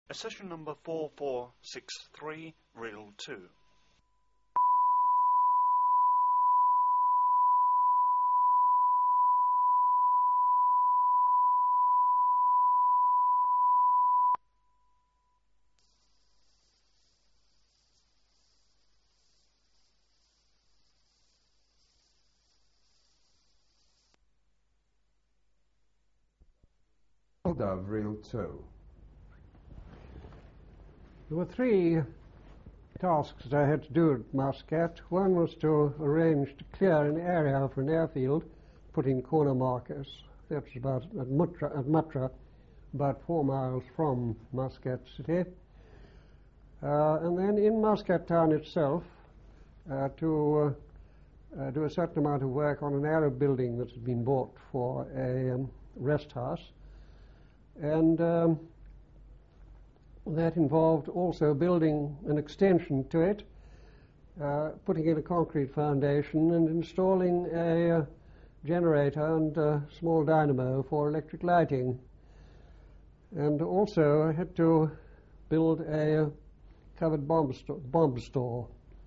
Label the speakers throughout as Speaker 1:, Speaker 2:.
Speaker 1: Accession number 4463, Reel 2.
Speaker 2: Of Reel 2.
Speaker 3: There were three tasks that I had to do at Muscat. One was to arrange to clear an area for an airfield, put in corner markers. That was about at Muttra, about 4 miles from Muscat City. And then in Muscat town itself, to do a certain amount of work on an Arab building that had been bought for a rest house. And that involved also building an extension to it, putting in a concrete foundation and installing a generator and a small dynamo for electric lighting. And also I had to build a covered bomb store.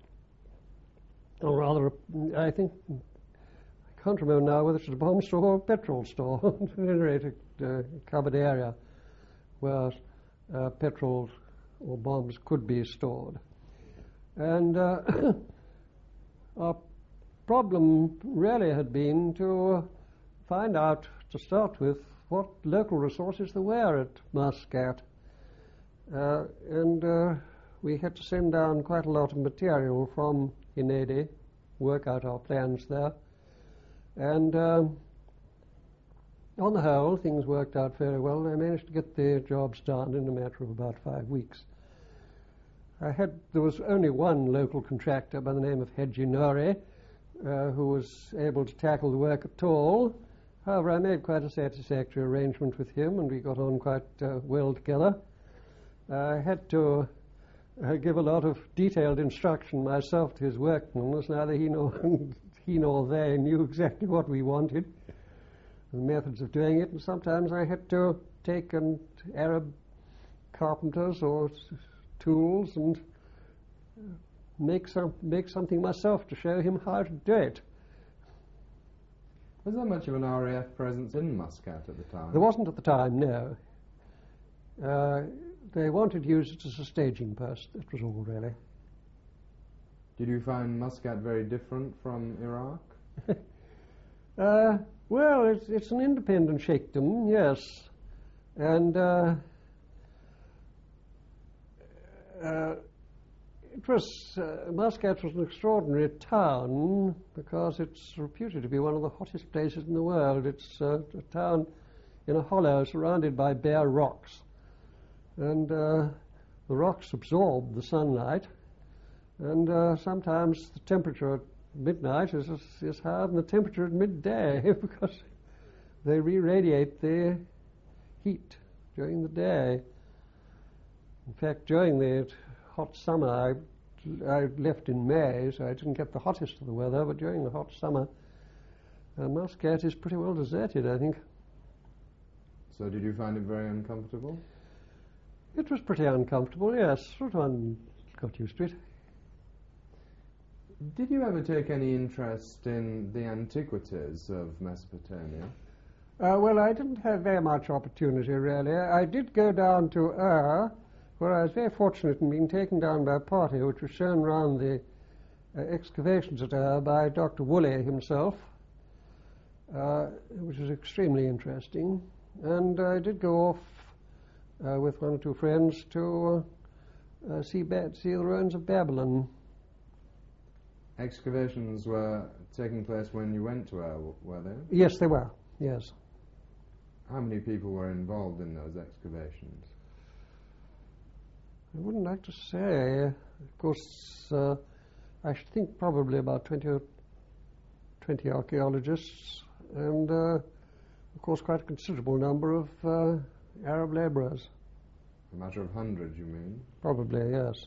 Speaker 3: Or rather, I can't remember now whether it's a bomb store or a petrol store, to generate a covered area where petrol or bombs could be stored. And our problem really had been to find out, to start with, what local resources there were at Muscat. And we had to send down quite a lot of material from Hinedi, work out our plans there. And on the whole, things worked out fairly well. I managed to get the jobs done in a matter of about 5 weeks. There was only one local contractor by the name of Hedji Nuri, who was able to tackle the work at all. However, I made quite a satisfactory arrangement with him, and we got on quite well together. I had to give a lot of detailed instruction myself to his workmen, as neither he nor they knew exactly what we wanted, the methods of doing it, and sometimes I had to take an Arab carpenters or tools and make something myself to show him how to do it.
Speaker 2: Was there much of an RAF presence in Muscat at the time?
Speaker 3: There wasn't at the time, no. They wanted to use it as a staging post, that was all really.
Speaker 2: Did you find Muscat very different from Iraq?
Speaker 3: Well, it's an independent sheikhdom, yes. And Muscat was an extraordinary town because it's reputed to be one of the hottest places in the world. It's a town in a hollow surrounded by bare rocks. And the rocks absorb the sunlight, and sometimes the temperature at midnight is higher than the temperature at midday because they re-radiate the heat during the day. In fact, during the hot summer, I left in May, so I didn't get the hottest of the weather, but during the hot summer, Muscat is pretty well deserted, I think.
Speaker 2: So did you find it very uncomfortable?
Speaker 3: It was pretty uncomfortable, yes. Sort of one got used to it.
Speaker 2: Did you ever take any interest in the antiquities of Mesopotamia?
Speaker 3: Well, I didn't have very much opportunity, really. I did go down to Ur, where I was very fortunate in being taken down by a party which was shown round the excavations at Ur by Dr. Woolley himself, which was extremely interesting. And I did go off with one or two friends to see the ruins of Babylon.
Speaker 2: Excavations were taking place when you went to Ur, were they?
Speaker 3: Yes, they were, yes.
Speaker 2: How many people were involved in those excavations?
Speaker 3: I wouldn't like to say. Of course, I should think probably about 20 archaeologists and, of course, quite a considerable number of Arab labourers.
Speaker 2: A matter of hundreds, you mean?
Speaker 3: Probably, yes.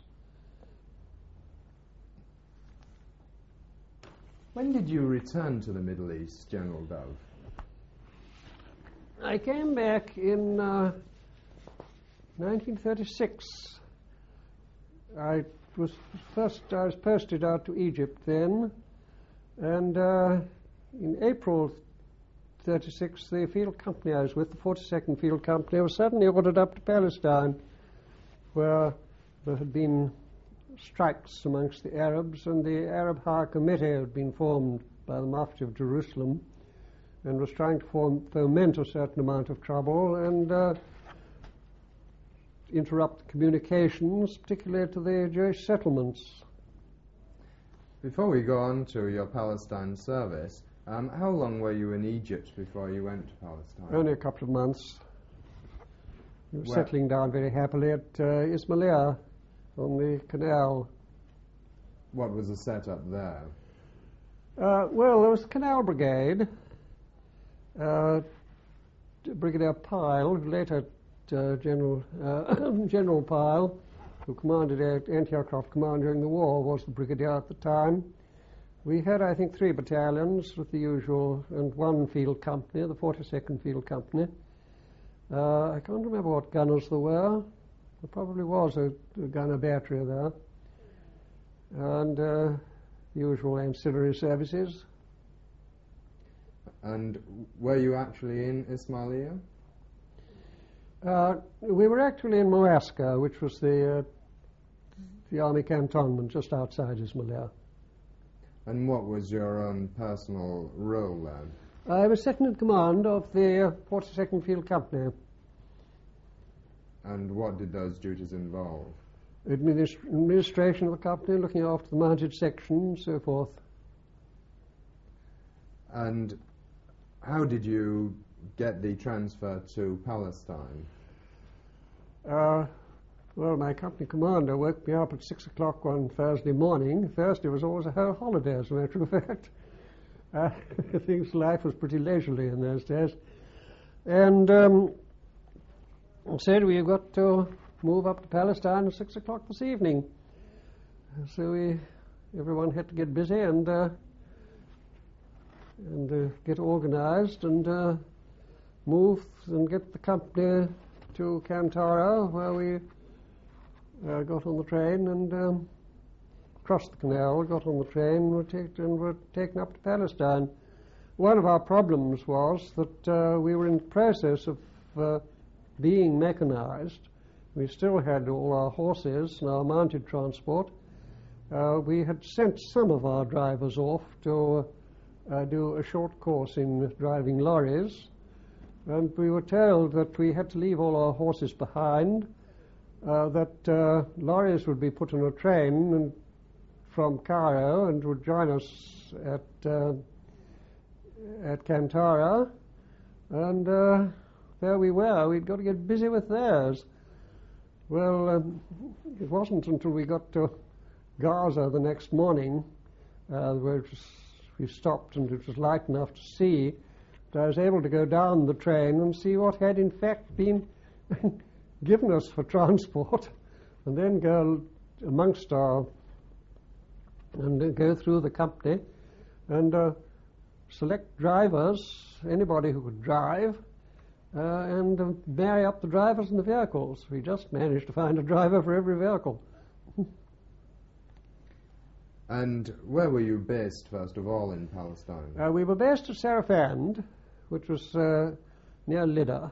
Speaker 2: When did you return to the Middle East, General Dove?
Speaker 3: I came back in 1936. I was posted out to Egypt then, and in April 36, the field company I was with, the 42nd Field Company, was suddenly ordered up to Palestine, where there had been strikes amongst the Arabs, and the Arab High Committee had been formed by the Mufti of Jerusalem and was trying to foment a certain amount of trouble and interrupt communications, particularly to the Jewish settlements.
Speaker 2: Before we go on to your Palestine service, how long were you in Egypt before you went to Palestine?
Speaker 3: Only a couple of months. We were settling down very happily at Ismailia on the canal.
Speaker 2: What was the setup there?
Speaker 3: Well, there was the Canal Brigade, Brigadier Pyle, later General Pyle, who commanded anti-aircraft command during the war, was the brigadier at the time. We had, I think, 3 battalions with the usual, and 1 field company, the 42nd Field Company. I can't remember what gunners there were. There probably was a gunner battery there. And usual ancillary services.
Speaker 2: And were you actually in Ismailia?
Speaker 3: We were actually in Moasca, which was the army cantonment just outside Ismailia.
Speaker 2: And what was your own personal role then?
Speaker 3: I was second in command of the 42nd Field Company.
Speaker 2: And what did those duties involve?
Speaker 3: Administration of the company, looking after the mounted section, and so forth.
Speaker 2: And how did you get the transfer to Palestine?
Speaker 3: Well, my company commander woke me up at 6 o'clock one Thursday morning. Thursday was always a whole holiday, as a matter of fact. I think life was pretty leisurely in those days. And said, we've got to move up to Palestine at 6 o'clock this evening. So everyone had to get busy and get organized and move and get the company to Kantara, where we got on the train and crossed the canal, got on the train and were taken up to Palestine. One of our problems was that we were in the process of being mechanized. We still had all our horses and our mounted transport. We had sent some of our drivers off to do a short course in driving lorries, and we were told that we had to leave all our horses behind, that lorries would be put on a train and from Cairo and would join us at Kantara, and there we were. We'd got to get busy with theirs. Well, it wasn't until we got to Gaza the next morning, where we stopped and it was light enough to see, that I was able to go down the train and see what had in fact been given us for transport, and then go amongst and go through the company and select drivers, anybody who could drive, and marry up the drivers and the vehicles. We just managed to find a driver for every vehicle.
Speaker 2: And where were you based, first of all, in Palestine?
Speaker 3: We were based at Sarafand, which was near Lydda.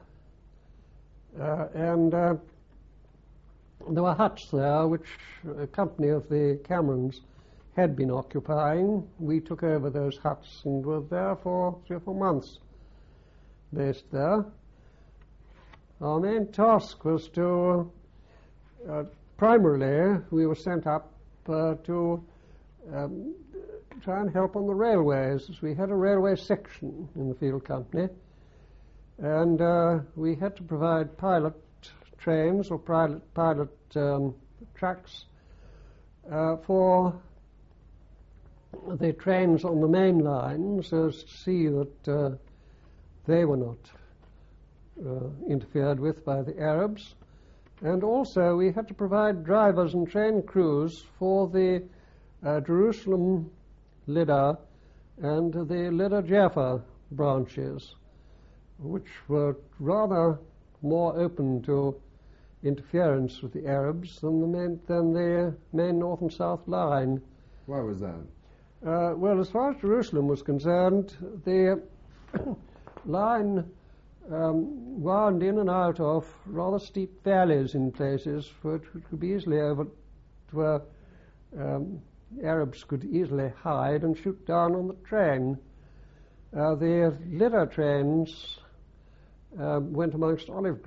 Speaker 3: And there were huts there which a company of the Camerons had been occupying. We took over those huts and were there for 3 or 4 months, based there. Our main task was to, primarily, we were sent up to try and help on the railways. We had a railway section in the field company, and we had to provide pilot trains or pilot tracks for the trains on the main line, so as to see that they were not interfered with by the Arabs. And also we had to provide drivers and train crews for the Jerusalem, Lydda, and the Lydda-Jaffa branches, which were rather more open to interference with the Arabs than the main north and south line.
Speaker 2: Why was that?
Speaker 3: Well, as far as Jerusalem was concerned, the line wound in and out of rather steep valleys in places which could be easily where Arabs could easily hide and shoot down on the train. The litter trains went amongst orange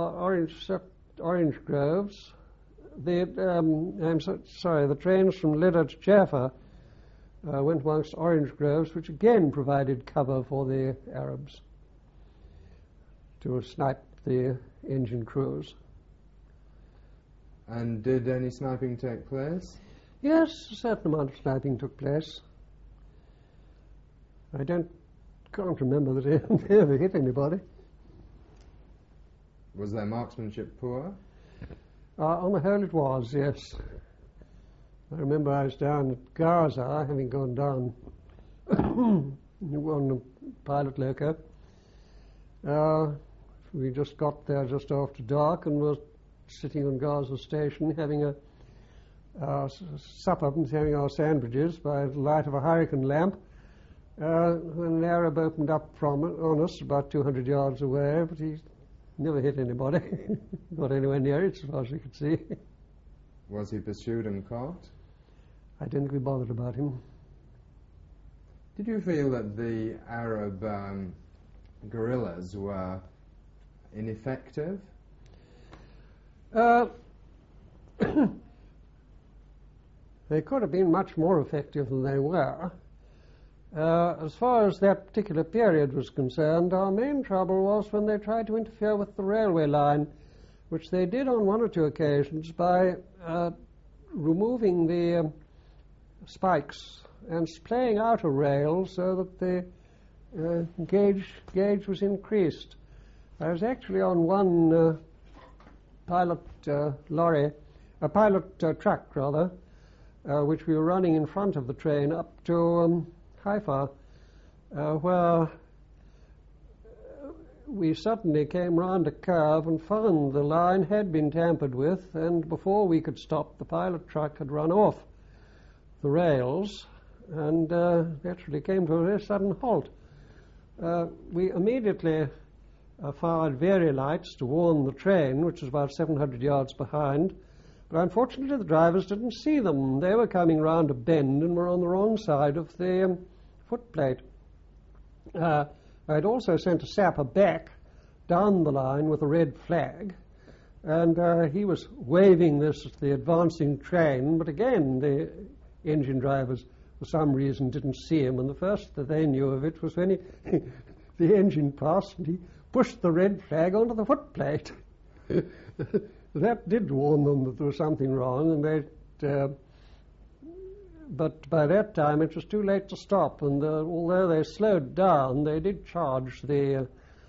Speaker 3: groves. The trains from Lydda to Jaffa went amongst orange groves, which again provided cover for the Arabs to snipe the engine crews.
Speaker 2: And did any sniping take place?
Speaker 3: Yes, a certain amount of sniping took place. I can't remember that they ever hit anybody.
Speaker 2: Was their marksmanship poor?
Speaker 3: On the whole it was, yes. I remember I was down at Gaza, having gone down on a pilot loco. We just got there just after dark and were sitting on Gaza station having a supper and having our sandwiches by the light of a hurricane lamp. When an Arab opened up on us about 200 yards away, but he never hit anybody, got anywhere near it as far as we could see.
Speaker 2: Was he pursued and caught?
Speaker 3: I didn't think we bothered about him.
Speaker 2: Did you feel that the Arab guerrillas were ineffective?
Speaker 3: They could have been much more effective than they were. As far as that particular period was concerned, our main trouble was when they tried to interfere with the railway line, which they did on one or two occasions by removing the spikes and splaying out a rail so that the gauge was increased. I was actually on one pilot truck, which we were running in front of the train up to Haifa, where we suddenly came round a curve and found the line had been tampered with, and before we could stop, the pilot truck had run off the rails and actually came to a very sudden halt. We immediately fired Very lights to warn the train, which was about 700 yards behind, but unfortunately the drivers didn't see them. They were coming round a bend and were on the wrong side of the footplate. I'd also sent a sapper back down the line with a red flag, and he was waving this at the advancing train, but again the engine drivers for some reason didn't see him, and the first that they knew of it was when the engine passed and he pushed the red flag onto the footplate. That did warn them that there was something wrong, and but by that time it was too late to stop, and although they slowed down, they did charge the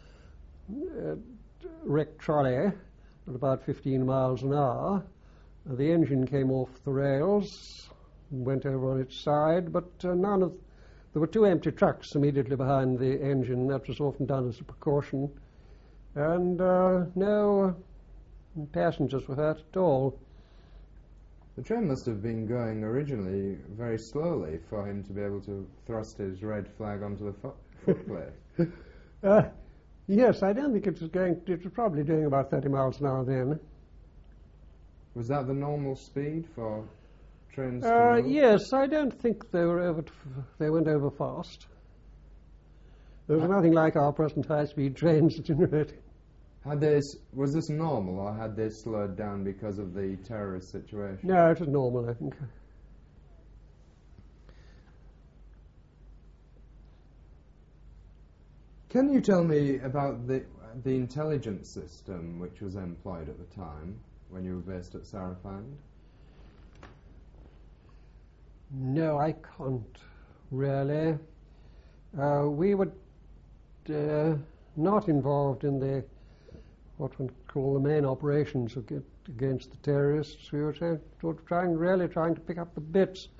Speaker 3: wrecked trolley at about 15 miles an hour. The engine came off the rails and went over on its side, but there were two empty trucks immediately behind the engine. That was often done as a precaution, and no passengers were hurt at all.
Speaker 2: The train must have been going originally very slowly for him to be able to thrust his red flag onto the footplate.
Speaker 3: Yes, I don't think it was probably doing about 30 miles an hour then.
Speaker 2: Was that the normal speed for trains to move?
Speaker 3: Yes, I don't think they went over fast. There was nothing like our present high-speed trains at any rate.
Speaker 2: Was this normal, or had they slowed down because of the terrorist situation?
Speaker 3: No, it was normal, I think.
Speaker 2: Can you tell me about the intelligence system which was employed at the time when you were based at Sarafand?
Speaker 3: No, I can't really. We were not involved in what one could call the main operations against the terrorists. We were trying to pick up the bits.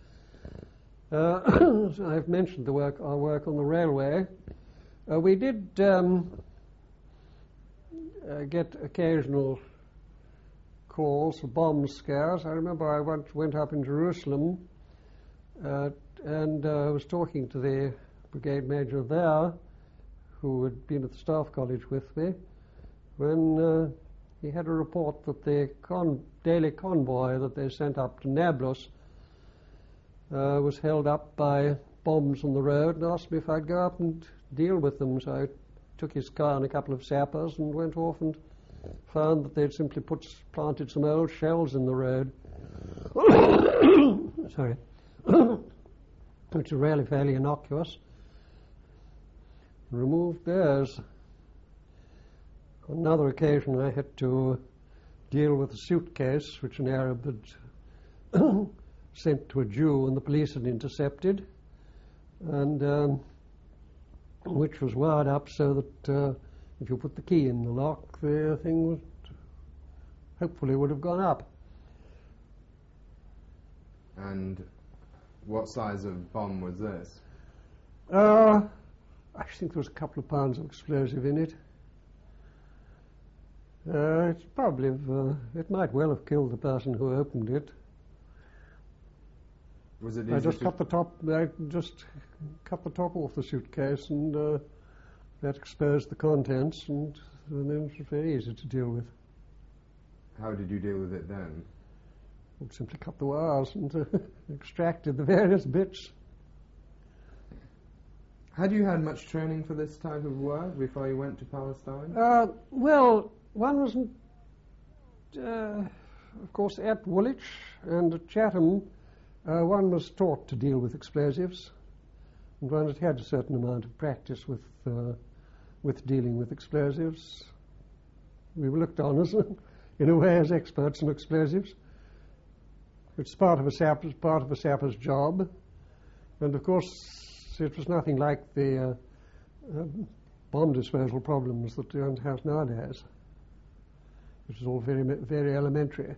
Speaker 3: I've mentioned our work on the railway. We did get occasional calls for bomb scares. I remember I once went up in Jerusalem and was talking to the brigade major there, who had been at the staff college with me, when he had a report that the daily convoy that they sent up to Nablus was held up by bombs on the road, and asked me if I'd go up and deal with them. So I took his car and a couple of sappers and went off and found that they'd simply planted some old shells in the road. Sorry. Which are really fairly innocuous. Removed those. On another occasion I had to deal with a suitcase which an Arab had sent to a Jew and the police had intercepted, and which was wired up so that if you put the key in the lock, the thing hopefully would have gone up.
Speaker 2: And what size of bomb was this?
Speaker 3: I think there was a couple of pounds of explosive in it. It's probably it might well have killed the person who opened it.
Speaker 2: Was it easy
Speaker 3: I just cut the top off the suitcase, and that exposed the contents, and then it was very easy to deal with.
Speaker 2: How did you deal with it then?
Speaker 3: We simply cut the wires and extracted the various bits.
Speaker 2: Had you had much training for this type of work before you went to Palestine?
Speaker 3: Well, one was, of course, at Woolwich and at Chatham. One was taught to deal with explosives, and one had a certain amount of practice with dealing with explosives. We were looked on as, in a way, as experts in explosives. It's part of a sapper's job, and of course, it was nothing like the bomb disposal problems that you have nowadays. It was all very, very elementary.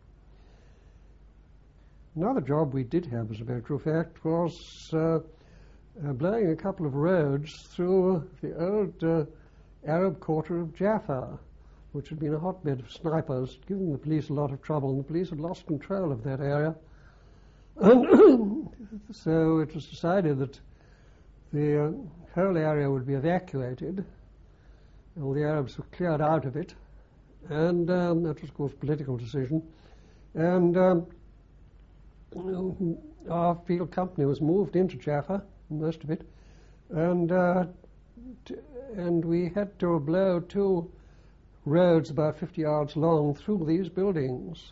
Speaker 3: Another job we did have, as a matter of fact, was blowing a couple of roads through the old Arab quarter of Jaffa, which had been a hotbed of snipers, giving the police a lot of trouble, and the police had lost control of that area. And so it was decided that the whole area would be evacuated. All the Arabs were cleared out of it, and that was, of course, a political decision. And our field company was moved into Jaffa, most of it, and we had to blow 2 roads about 50 yards long through these buildings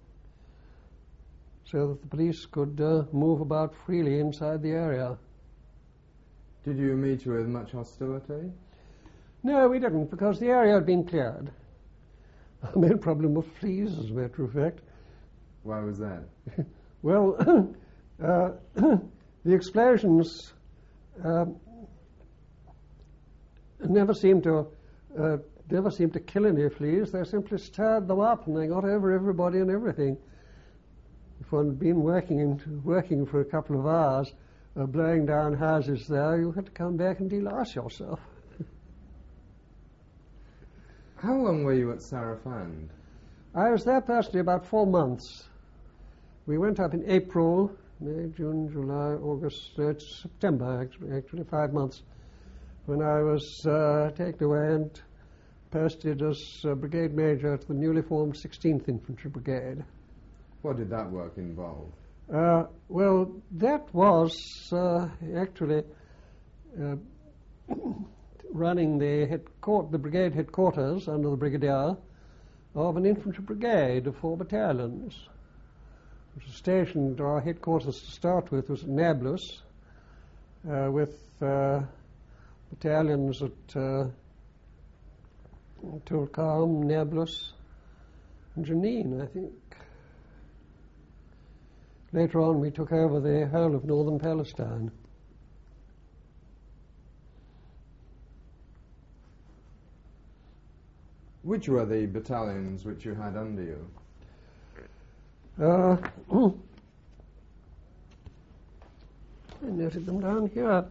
Speaker 3: so that the police could move about freely inside the area.
Speaker 2: Did you meet with much hostility?
Speaker 3: No, we didn't, because the area had been cleared. Our main problem was fleas, as a matter of fact.
Speaker 2: Why was that?
Speaker 3: Well, the explosions never seemed to kill any fleas. They simply stirred them up, and they got over everybody and everything. If one had been working for a couple of hours, blowing down houses there, you had to come back and de-lice yourself.
Speaker 2: How long were you at Sarafand?
Speaker 3: I was there personally about 4 months. We went up in April, May, June, July, August, September, actually 5 months, when I was taken away and posted as brigade major to the newly formed 16th Infantry Brigade.
Speaker 2: What did that work involve?
Speaker 3: Well, that was actually running the brigade headquarters under the brigadier of an infantry brigade of 4 battalions. Which was stationed, our headquarters to start with was at Nablus, with battalions at Tulkarm, Nablus, and Jenin, I think. Later on, we took over the whole of northern Palestine.
Speaker 2: Which were the battalions which you had under you?
Speaker 3: I noted them down here.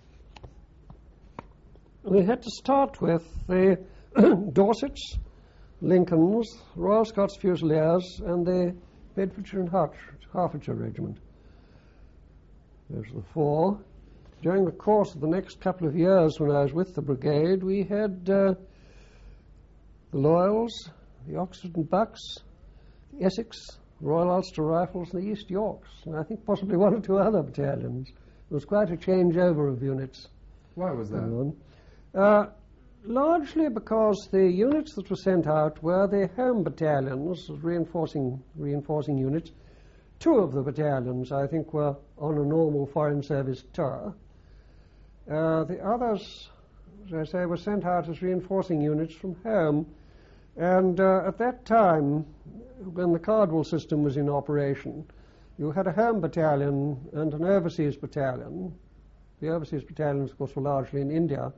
Speaker 3: We had to start with the Dorsets, Lincolns, Royal Scots Fusiliers, and the Bedfordshire and Hertfordshire Regiment. Those are the four. During the course of the next couple of years when I was with the brigade, we had the Loyals, the Oxford and Bucks, the Essex, the Royal Ulster Rifles, and the East Yorks, and I think possibly one or two other battalions. There was quite a changeover of units.
Speaker 2: Why was that?
Speaker 3: Largely because the units that were sent out were the home battalions, reinforcing units. Two of the battalions, I think, were on a normal Foreign Service tour. The others, as I say, were sent out as reinforcing units from home. And at that time, when the Cardwell system was in operation, you had a home battalion and an overseas battalion. The overseas battalions, of course, were largely in India.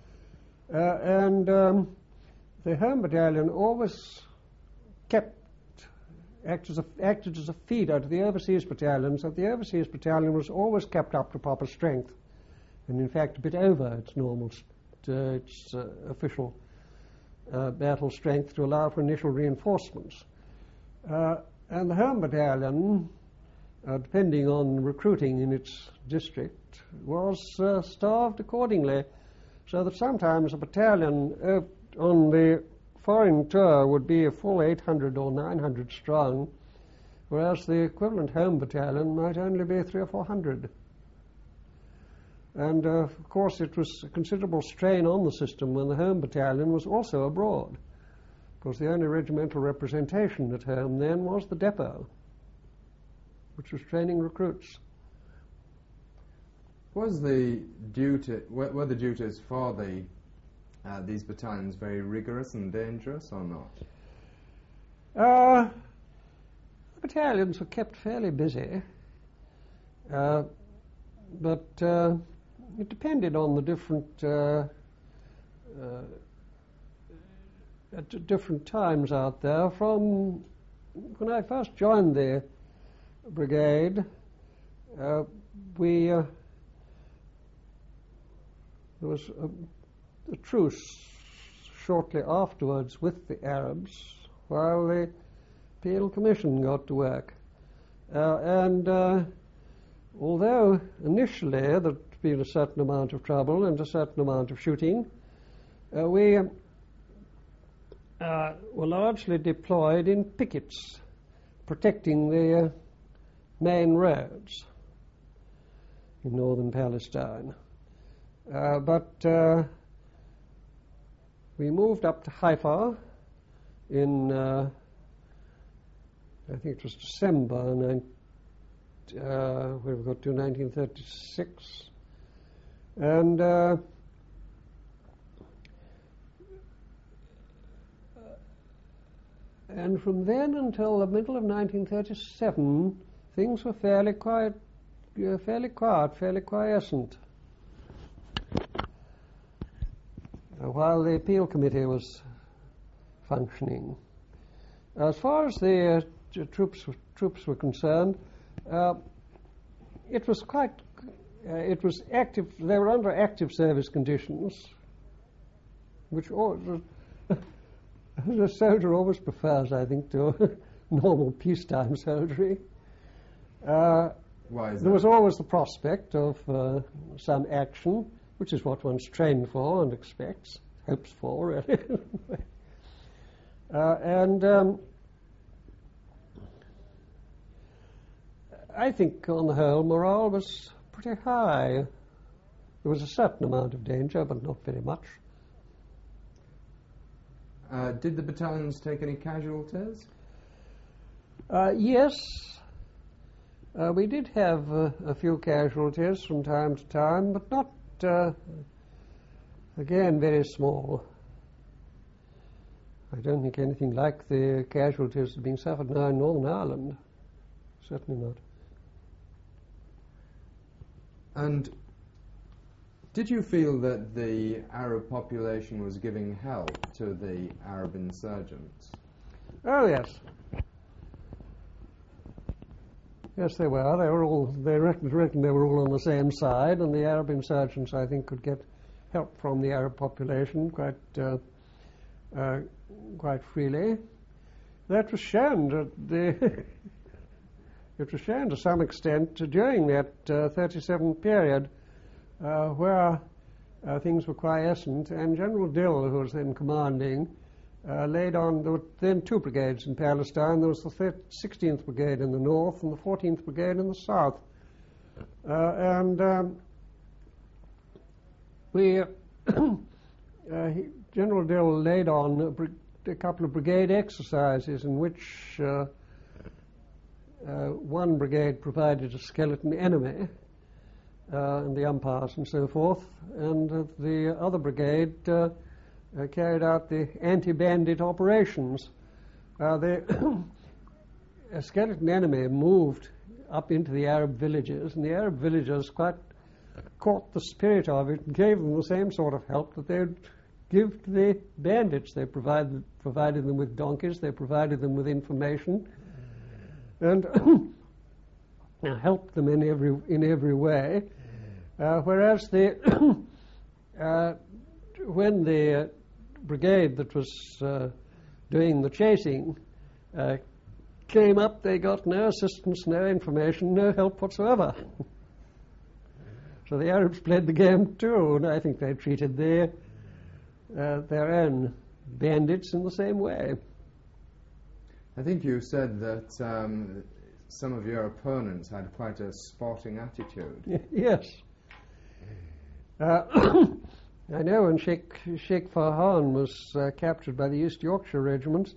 Speaker 3: The home battalion always acted as a feeder to the overseas battalion, so the overseas battalion was always kept up to proper strength, and in fact a bit over its normal, official battle strength to allow for initial reinforcements. And the home battalion, depending on recruiting in its district, was starved accordingly, so that sometimes a battalion on the foreign tour would be a full 800 or 900 strong, whereas the equivalent home battalion might only be 300 or 400. And of course it was a considerable strain on the system when the home battalion was also abroad, because the only regimental representation at home then was the depot, which was training recruits.
Speaker 2: Were the duties for these battalions very rigorous and dangerous, or not?
Speaker 3: The battalions were kept fairly busy, but it depended on the different times out there. From when I first joined the brigade, there was a truce shortly afterwards with the Arabs while the Peel Commission got to work. Although initially there'd been a certain amount of trouble and a certain amount of shooting, we were largely deployed in pickets protecting the main roads in northern Palestine. But we moved up to Haifa in, I think it was December, where we got to 1936. And from then until the middle of 1937, things were fairly quiescent. While the appeal committee was functioning. As far as the troops were concerned, it was active. They were under active service conditions, which the soldier always prefers, I think, to normal peacetime soldiery.
Speaker 2: Why is that?
Speaker 3: There was always the prospect of some action, which is what one's trained for and expects, hopes for, really. I think, on the whole, morale was pretty high. There was a certain amount of danger, but not very much.
Speaker 2: Did the battalions take any casualties?
Speaker 3: Yes. We did have a few casualties from time to time, but not, again, very small. I don't think anything like the casualties that are being suffered now in Northern Ireland. Certainly not.
Speaker 2: And did you feel that the Arab population was giving help to the Arab insurgents?
Speaker 3: Oh, yes. Yes, they were. They reckoned they were all on the same side, and the Arab insurgents, I think, could get help from the Arab population quite quite freely. That was shown it was shown to some extent during that 37 period where things were quiescent, and General Dill, who was then commanding, laid on. There were then two brigades in Palestine. There was the 16th Brigade in the north and the 14th Brigade in the south. General Dill laid on a couple of brigade exercises in which one brigade provided a skeleton enemy and the umpires and so forth, and the other brigade carried out the anti-bandit operations. The skeleton enemy moved up into the Arab villages, and the Arab villagers quite caught the spirit of it and gave them the same sort of help that they would give to the bandits. They provided them with donkeys, they provided them with information, and helped them in every way. Whereas when the brigade that was doing the chasing came up, they got no assistance, no information, no help whatsoever. So the Arabs played the game too, and I think they treated their own bandits in the same way.
Speaker 2: I think you said that some of your opponents had quite a sporting attitude.
Speaker 3: Yes. I know when Sheikh Farhan was captured by the East Yorkshire regiments,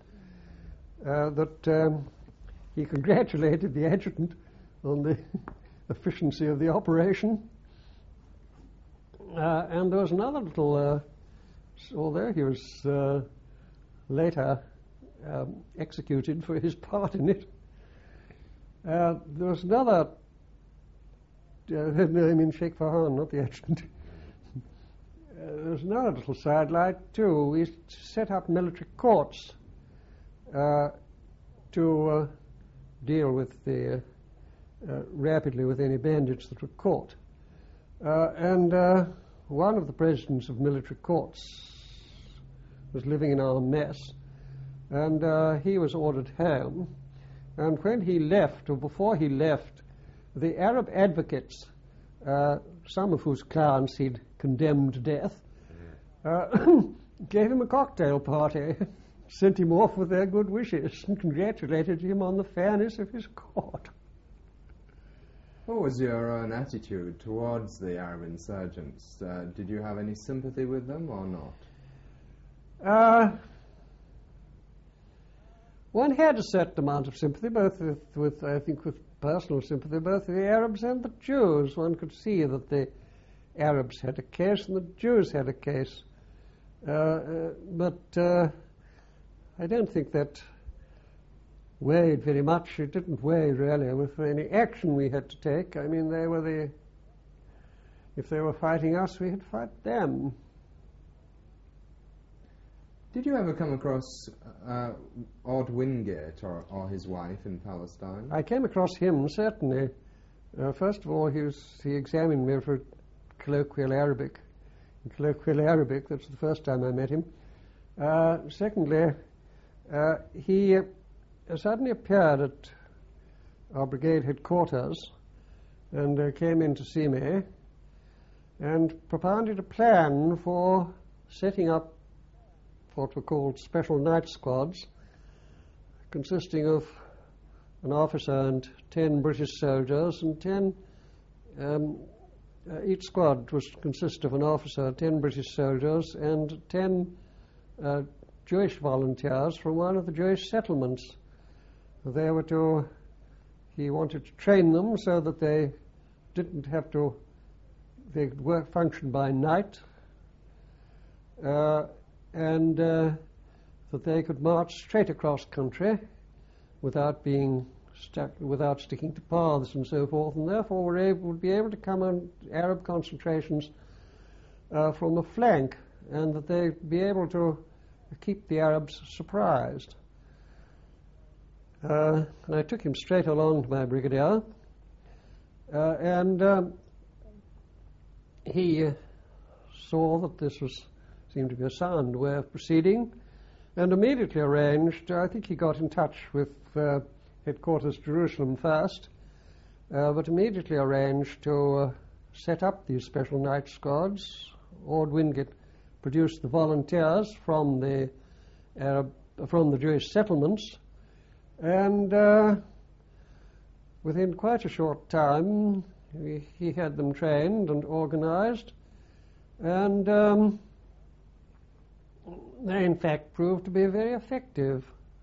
Speaker 3: that he congratulated the adjutant on the efficiency of the operation. And there was another little, although he was later executed for his part in it, there was another, I mean Sheikh Farhan, not the adjutant. There was another little sidelight too. We set up military courts to deal with rapidly with any bandits that were caught. And one of the presidents of military courts was living in our mess, and he was ordered home. And when he left, or before he left, the Arab advocates, some of whose clients he'd condemned to death, gave him a cocktail party, sent him off with their good wishes, and congratulated him on the fairness of his court.
Speaker 2: What was your own attitude towards the Arab insurgents? Did you have any sympathy with them or not?
Speaker 3: One had a certain amount of sympathy, both with personal sympathy, both with the Arabs and the Jews. One could see that the Arabs had a case and the Jews had a case. But I don't think that weighed very much. It didn't weigh really with any action we had to take. I mean, if they were fighting us, we had to fight them.
Speaker 2: Did you ever come across Ord Wingate or his wife in Palestine?
Speaker 3: I came across him, certainly. First of all, he examined me for colloquial Arabic. In colloquial Arabic, that's the first time I met him. Secondly, he suddenly appeared at our brigade headquarters and came in to see me and propounded a plan for setting up what were called special night squads, consisting of an officer and 10 British soldiers, and 10, each squad was consist of an officer, 10 British soldiers, and 10 Jewish volunteers from one of the Jewish settlements. He wanted to train them so that they didn't have to, they could function by night, and that they could march straight across country without being without sticking to paths and so forth, and therefore would be able to come on Arab concentrations from a flank, and that they'd be able to keep the Arabs surprised. And I took him straight along to my brigadier, and he saw that this seemed to be a sound way of proceeding, and immediately arranged, I think he got in touch with headquarters Jerusalem first, but immediately arranged to set up these special night squads. Ord Wingate produced the volunteers from the Jewish settlements, and within quite a short time he had them trained and organized, and they in fact proved to be very effective.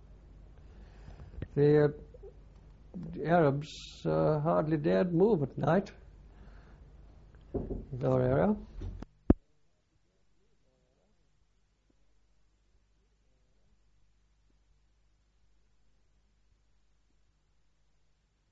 Speaker 3: The Arabs hardly dared move at night in our area.